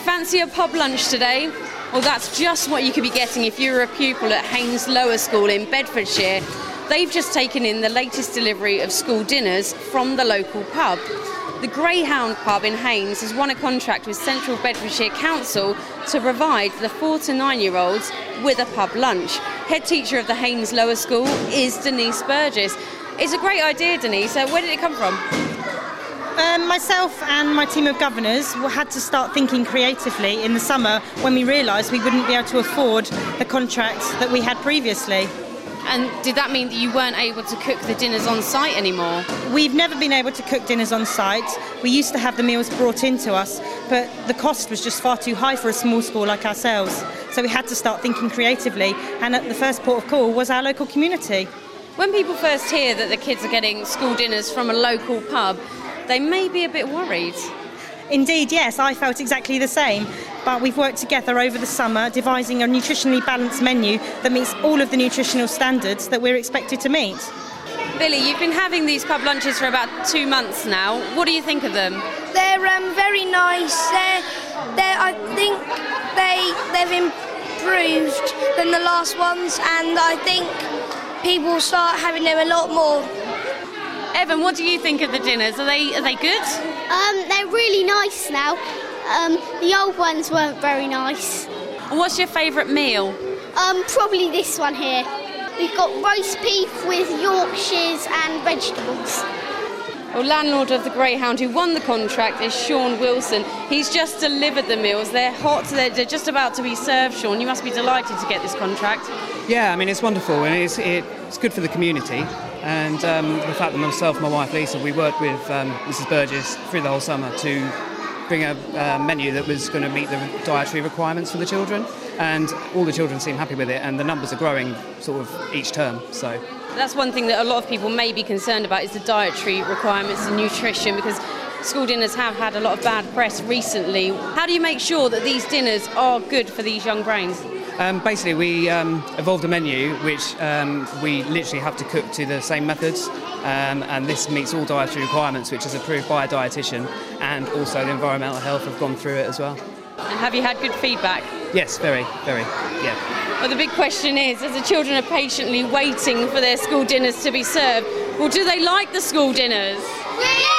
Fancy a pub lunch today? Well, that's just what you could be getting if you were a pupil at Haynes Lower School in Bedfordshire. They've just taken in the latest delivery of school dinners from the local pub. The Greyhound pub in Haynes has won a contract with Central Bedfordshire Council to provide the 4 to 9-year-olds with a pub lunch. Head teacher of the Haynes Lower School is Denise Burgess. It's a great idea, Denise. Where did it come from? Myself and my team of governors had to start thinking creatively in the summer when we realised we wouldn't be able to afford the contracts that we had previously. And did that mean that you weren't able to cook the dinners on site anymore? We've never been able to cook dinners on site. We used to have the meals brought in to us, but the cost was just far too high for a small school like ourselves. So we had to start thinking creatively, and at the first port of call was our local community. When people first hear that the kids are getting school dinners from a local pub, they may be a bit worried. Indeed, yes, I felt exactly the same. But we've worked together over the summer devising a nutritionally balanced menu that meets all of the nutritional standards that we're expected to meet. Billy, you've been having these pub lunches for about 2 months now. What do you think of them? They're very nice. I think they've improved than the last ones, and I think people start having them a lot more. Evan, what do you think of the dinners? Are they good? They're really nice now. The old ones weren't very nice. And what's your favourite meal? Probably this one here. We've got roast beef with Yorkshires and vegetables. Well, landlord of the Greyhound who won the contract is Sean Wilson. He's just delivered the meals. They're hot, they're just about to be served, Sean. You must be delighted to get this contract. Yeah, I mean, it's wonderful, and it's good for the community. And the fact that myself and my wife Lisa, we worked with Mrs. Burgess through the whole summer to bring a menu that was going to meet the dietary requirements for the children. And all the children seem happy with it, and the numbers are growing sort of each term. So that's one thing that a lot of people may be concerned about, is the dietary requirements and nutrition, because school dinners have had a lot of bad press recently. How do you make sure that these dinners are good for these young brains? Basically, we evolved a menu which we literally have to cook to the same methods, and this meets all dietary requirements, which is approved by a dietitian, and also the environmental health have gone through it as well. And have you had good feedback? Yes, very, yeah. Well, the big question is, as the children are patiently waiting for their school dinners to be served, well, do they like the school dinners? Yeah!